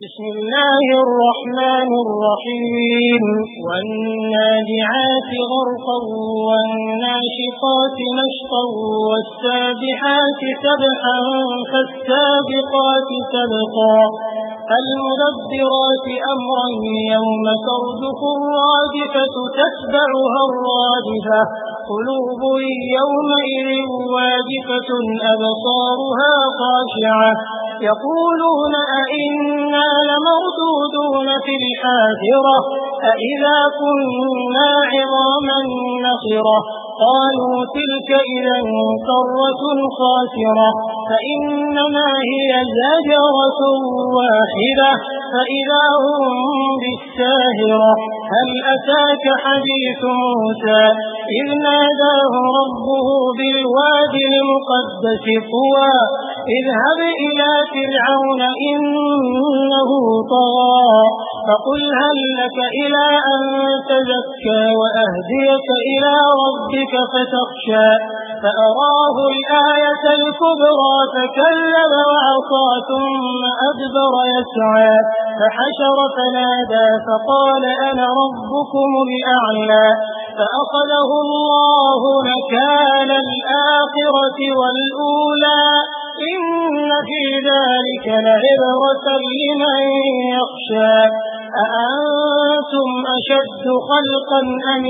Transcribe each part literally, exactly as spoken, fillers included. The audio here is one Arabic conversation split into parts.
بسم الله الرحمن الرحيم والناجعات غرقا والناشطات نشطا والسابحات سبحا فالسابقات سبقا المدبرات أمرا يوم ترجف الرادفة تتبعها الرادفة قلوب يومئذ واجفة أبصارها خاشعة يقولون أئنا لمردودون في الحافرة أئذا كنا عظاما نخرة قالوا تلك إذا كرة خاسرة فإنما هي زجرة واحدة فإذا هم بالساهرة هل أتاك حديث موسى إذ ناداه ربه بالوادي المقدس طوى اذهب إلى فرعون إنه طغى فقل هل لك إلى أن تزكى وأهديك إلى ربك فتخشى فأراه الآية الكبرى فكذب وعصى ثم أدبر يسعى فحشر فنادى فقال أنا ربكم الأعلى فأخذه الله نكال الآخرة والأولى إن في ذلك لعبرة لمن يخشى أأنتم أشد خلقا أم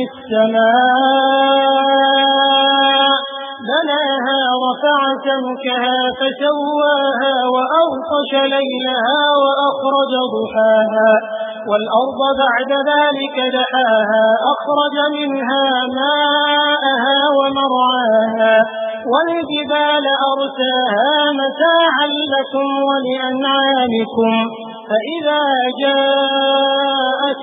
السماء بناها رفع سمكها فسواها وأغطش ليلها وأخرج ضحاها والأرض بعد ذلك دحاها أخرج منها ماءها ومرعاها والجبال أرساها متاعا لكم ولأنعامكم فإذا جاءت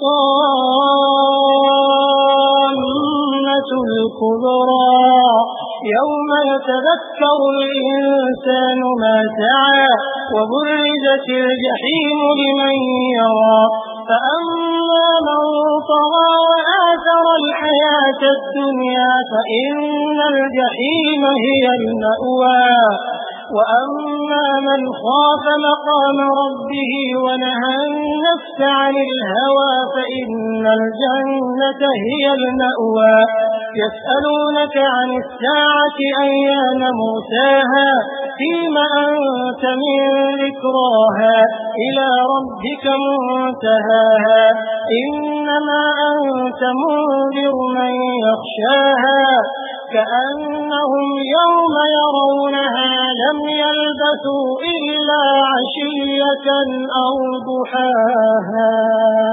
الطامة الكبرى يوم يتذكر الإنسان ما سعى وبرزت الجحيم لمن يرى فأما من طغى وآثر الحياة الدنيا فإن الجحيم هي المأوى وأما من خاف مقام ربه ونهى النفس عن الهوى فإن الجنة هي المأوى يسألونك عن الساعة أيان مرساها فيم أنت من ذكراها إلى ربك منتهاها إنما أنت منذر من يخشاها كأنهم يوم يرونها لم يلبثوا إلا عشية أو ضحاها.